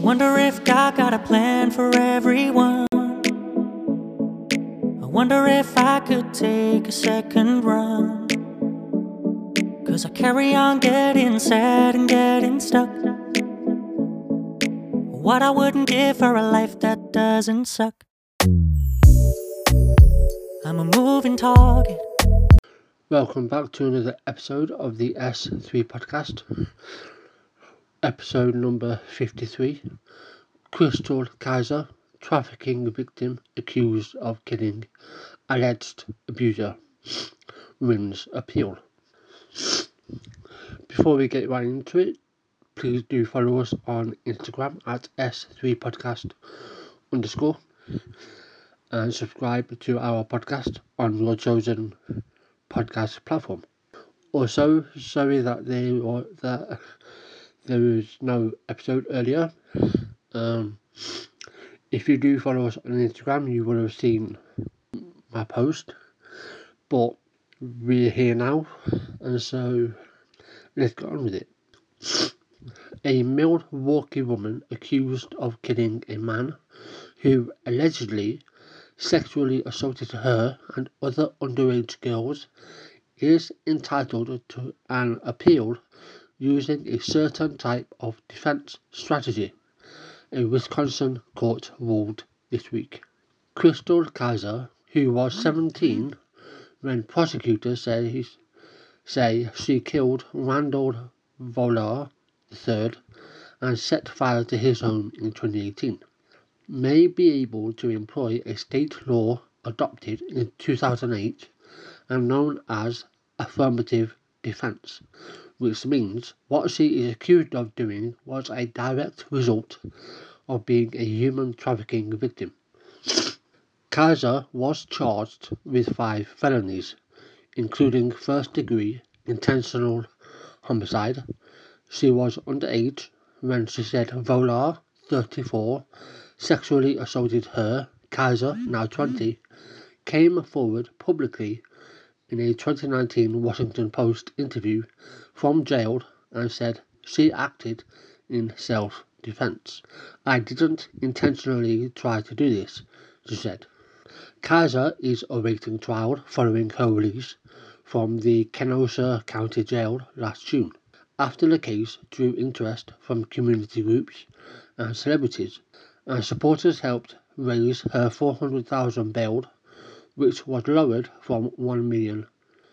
Wonder if God got a plan for everyone. I wonder if I could take a second run. 'Cause I carry on getting sad and getting stuck. What I wouldn't give for a life that doesn't suck. I'm a moving target. Welcome back to another episode of the S3 podcast. Episode number 53. Crystal Kaiser, trafficking victim accused of killing alleged abuser, wins appeal. Before we get right into it, please do follow us on Instagram at S3podcast_ and subscribe to our podcast on your chosen podcast platform. Also, sorry that there was no episode earlier. If you do follow us on Instagram, you will have seen my post, but we're here now, and so let's get on with it. A Milwaukee woman accused of killing a man who allegedly sexually assaulted her and other underage girls is entitled to an appeal using a certain type of defense strategy, a Wisconsin court ruled this week. Crystal Kaiser, who was 17 when prosecutors say she killed Randall Volar III and set fire to his home in 2018, may be able to employ a state law adopted in 2008 and known as affirmative defense, which means what she is accused of doing was a direct result of being a human trafficking victim. Kaiser was charged with 5 felonies, including first-degree intentional homicide. She was underage when she said Volar, 34, sexually assaulted her. Kaiser, now 20, came forward publicly in a 2019 Washington Post interview from jail and said she acted in self-defense. "I didn't intentionally try to do this," she said. Kaiser is awaiting trial following her release from the Kenosha County Jail last June, after the case drew interest from community groups and celebrities, and supporters helped raise her $400,000 bail, which was lowered from $1 million.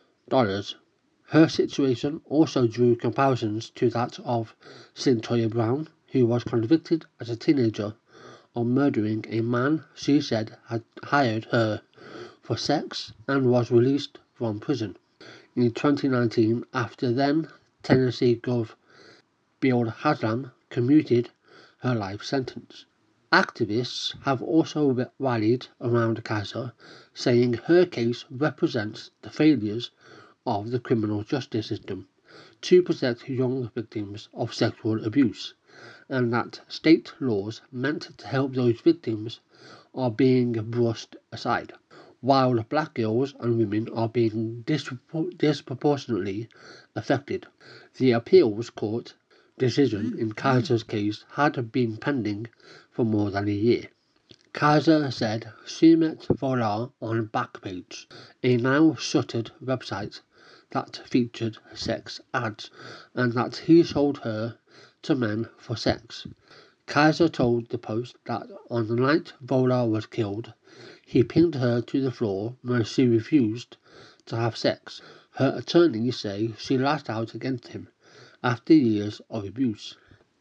Her situation also drew comparisons to that of Cyntoia Brown, who was convicted as a teenager of murdering a man she said had hired her for sex and was released from prison in 2019 after then Tennessee Gov. Bill Haslam commuted her life sentence. Activists have also rallied around Kaiser, saying her case represents the failures of the criminal justice system to protect young victims of sexual abuse, and that state laws meant to help those victims are being brushed aside, while black girls and women are being disproportionately affected. The appeals court decision in Kaiser's case had been pending for more than a year. Kaiser said she met Volar on Backpage, a now shuttered website that featured sex ads, and that he sold her to men for sex. Kaiser told the Post that on the night Volar was killed, he pinned her to the floor when she refused to have sex. Her attorneys say she lashed out against him after years of abuse.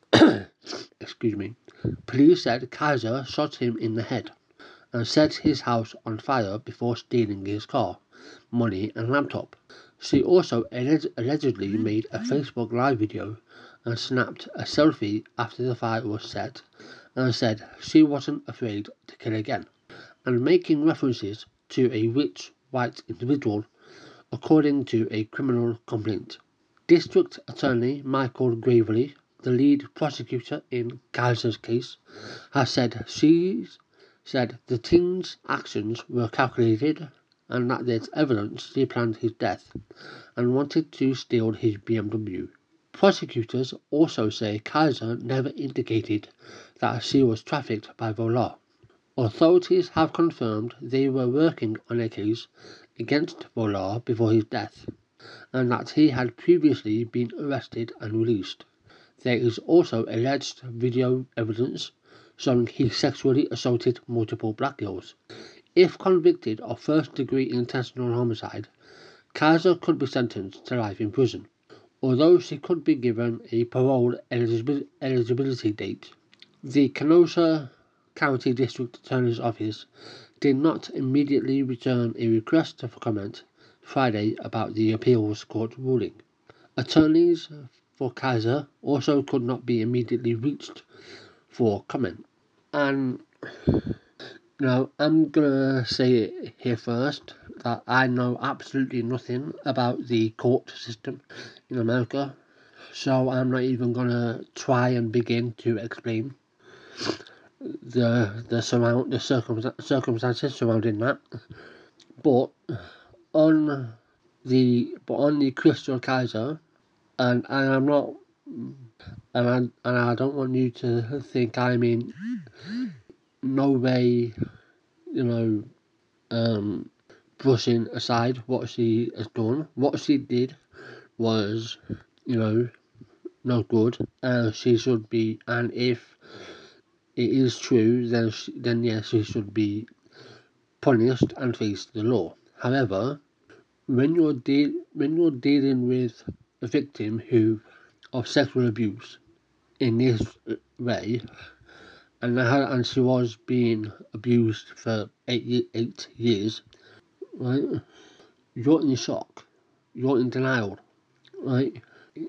Police said Kaiser shot him in the head and set his house on fire before stealing his car, money and laptop. She also allegedly made a Facebook Live video and snapped a selfie after the fire was set and said she wasn't afraid to kill again, and making references to a rich white individual, according to a criminal complaint. District Attorney Michael Gravely, the lead prosecutor in Kaiser's case, has said the teen's actions were calculated and that there's evidence she planned his death and wanted to steal his BMW. Prosecutors also say Kaiser never indicated that she was trafficked by Volar. Authorities have confirmed they were working on a case against Volar before his death, and that he had previously been arrested and released. There is also alleged video evidence showing he sexually assaulted multiple black girls. If convicted of first-degree intentional homicide, Kaiser could be sentenced to life in prison, although she could be given a parole eligibility date. The Kenosha County District Attorney's Office did not immediately return a request for comment Friday about the appeals court ruling. Attorneys for Kaiser also could not be immediately reached for comment. And now I'm gonna say it here first that I know absolutely nothing about the court system in America, so I'm not even gonna try and begin to explain the circumstances surrounding that. But on the Crystal Kaiser, and I'm not, and I don't want you to think I'm in no way, brushing aside what she has done. What she did was, not good. She should be, and if it is true, then yes, she should be punished and face the law. However, when you're dealing with a victim of sexual abuse in this way, and she was being abused for 8 years, right? You're in shock. You're in denial, right?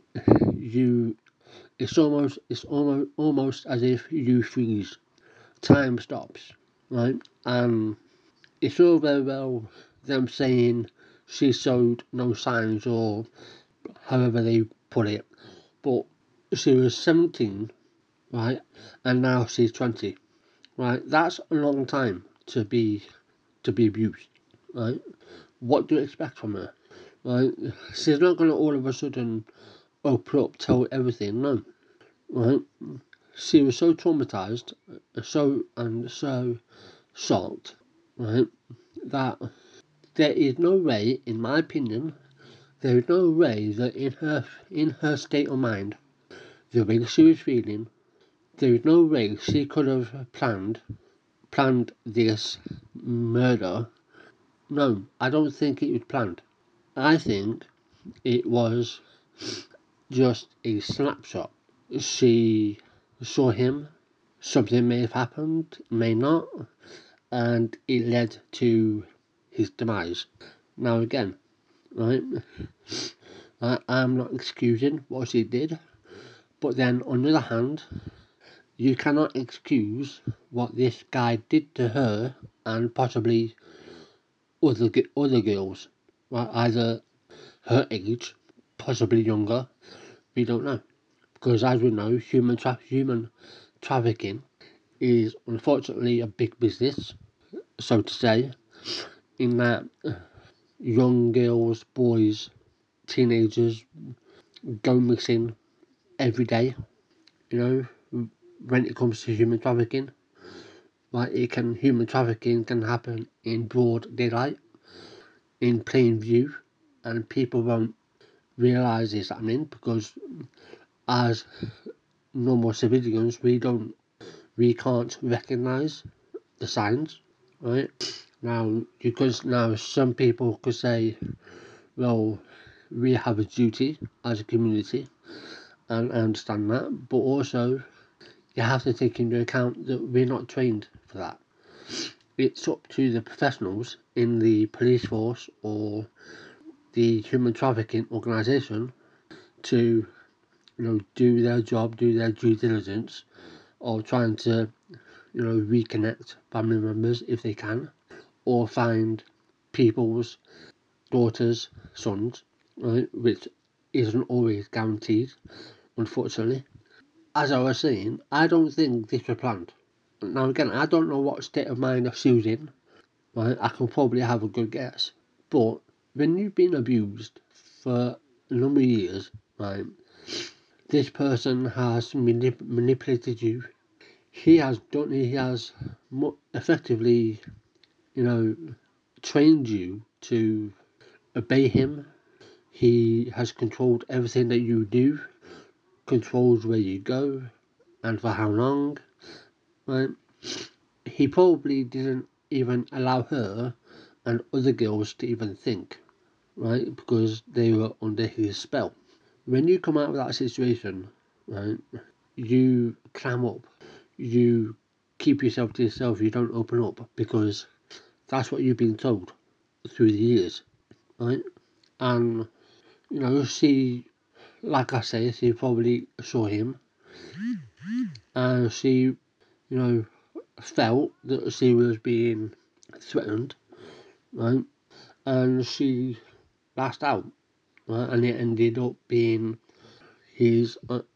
It's almost as if you freeze. Time stops, right? And it's all very well them saying she showed no signs, or however they put it, but she was 17, right? And now she's 20, right? That's a long time to be abused, right? What do you expect from her, right? She's not going to all of a sudden open up, tell everything, no, right? She was so traumatized, so shocked, right, that there is no way, in my opinion, there is no way that in her state of mind, the way she was feeling, there is no way she could have planned this murder. No, I don't think it was planned. I think it was just a snapshot. She saw him, something may have happened, may not, and it led to his demise. Now again, right, I'm not excusing what she did, but then on the other hand, you cannot excuse what this guy did to her and possibly other girls, right, either her age, possibly younger, we don't know. Because as we know, human trafficking is unfortunately a big business, so to say, in that young girls, boys, teenagers go missing every day, when it comes to human trafficking. Like human trafficking can happen in broad daylight, in plain view, and people won't realise it's happening because as normal civilians we can't recognise the signs, right? Now some people could say, well, we have a duty as a community, and I understand that, but also you have to take into account that we're not trained for that. It's up to the professionals in the police force or the human trafficking organisation to, do their job, do their due diligence of trying to, reconnect family members if they can, or find people's daughters, sons, right, which isn't always guaranteed, unfortunately. As I was saying, I don't think this was planned. Now again, I don't know what state of mind she was in, right? I can probably have a good guess. But when you've been abused for a number of years, right, this person has manipulated you. He has effectively, trained you to obey him. He has controlled everything that you do, controls where you go, and for how long. Right? He probably didn't even allow her and other girls to even think, right? Because they were under his spell. When you come out of that situation, right, you clam up, you keep yourself to yourself, you don't open up because that's what you've been told through the years, right? And, she, like I say, she probably saw him and she, felt that she was being threatened, right? And she lashed out, right? And it ended up being his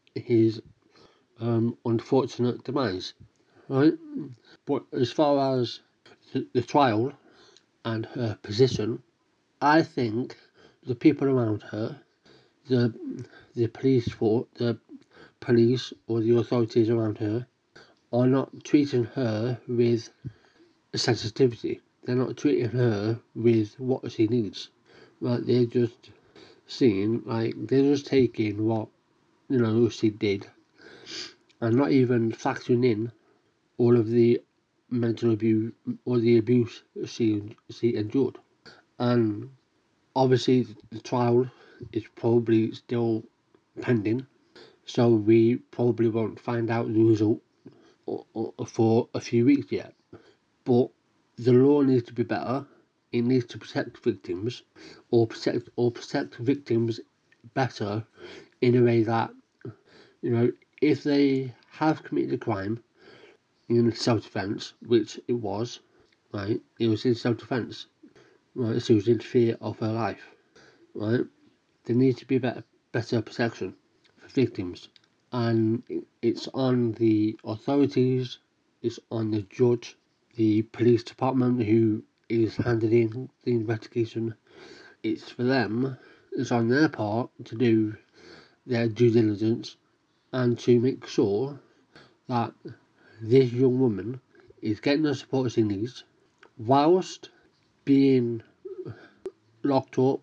unfortunate demise, right? But as far as the trial and her position, I think the people around her, the the police or the authorities around her, are not treating her with sensitivity. They're not treating her with what she needs. Right? They're just they're just taking what she did, and not even factoring in all of the mental abuse or the abuse she endured. And obviously, the trial is probably still pending, so we probably won't find out the result for a few weeks yet. But the law needs to be better. It needs to protect victims, or protect victims better in a way that, if they have committed a crime in self-defense, which it was, right? It was in self-defense, right? She was in fear of her life, right? There needs to be better protection for victims, and it's on the authorities, it's on the judge, the police department who is handling the investigation. It's for them, it's on their part to do their due diligence and to make sure that this young woman is getting the support she needs whilst being locked up.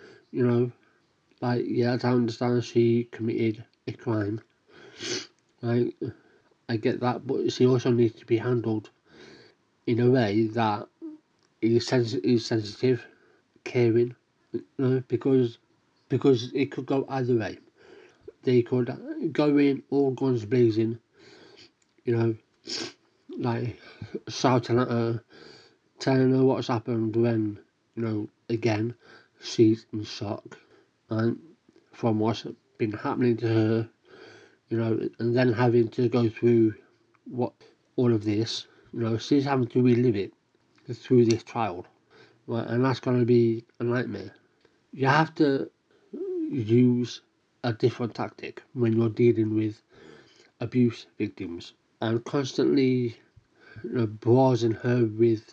Yes, I understand she committed a crime. Right? I get that, but she also needs to be handled in a way that is sensitive, caring, because it could go either way. They could go in all guns blazing, you know, like shouting at her, telling her what's happened when, again, she's in shock, and from what's been happening to her, and then having to go through what all of this, she's having to relive it through this trial, right? And that's going to be a nightmare. You have to use a different tactic when you're dealing with abuse victims, and constantly, browsing her with,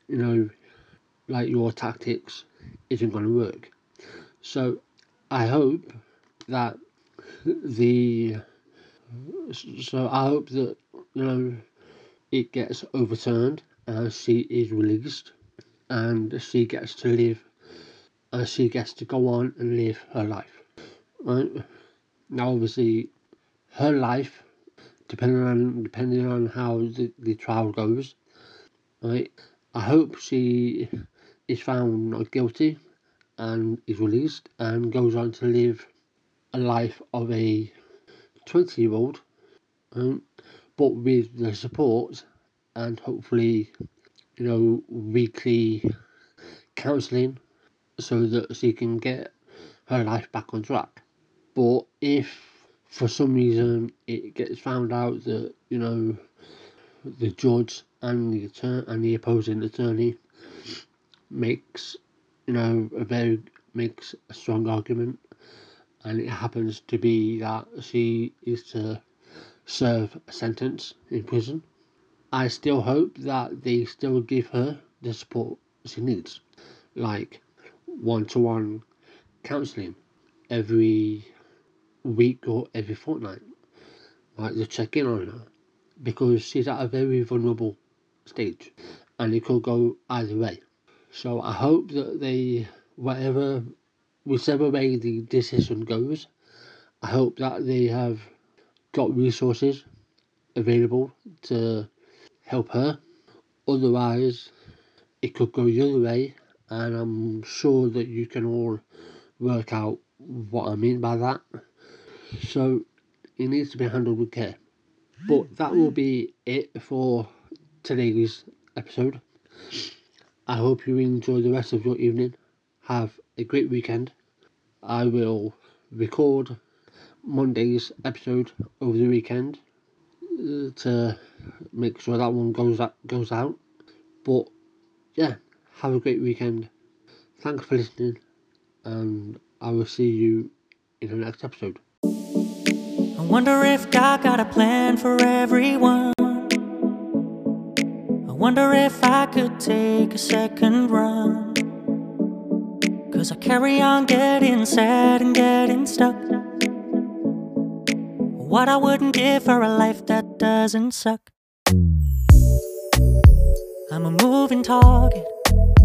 your tactics isn't going to work. So I hope that the it gets overturned and she is released and she gets to live and she gets to go on and live her life. Right? Now obviously her life, depending on how the trial goes, right? I hope she is found not guilty and is released and goes on to live a life of a 20-year-old, but with the support and hopefully, weekly counselling so that she can get her life back on track. But if for some reason it gets found out that, the judge and the opposing attorney makes, makes a strong argument, and it happens to be that she is to serve a sentence in prison, I still hope that they still give her the support she needs, like one-to-one counselling every week or every fortnight, like to check in on her, because she's at a very vulnerable stage and it could go either way. So I hope that whichever way the decision goes, I hope that they have got resources available to help her. Otherwise, it could go the other way, and I'm sure that you can all work out what I mean by that. So it needs to be handled with care. But that will be it for today's episode. I hope you enjoy the rest of your evening. Have a great weekend. I will record Monday's episode over the weekend to make sure that one goes out. But yeah, have a great weekend. Thanks for listening, and I will see you in the next episode. I wonder if God got a plan for everyone. I wonder if I could take a second run. 'Cause I carry on getting sad and getting stuck. What I wouldn't give for a life that doesn't suck. I'm a moving target,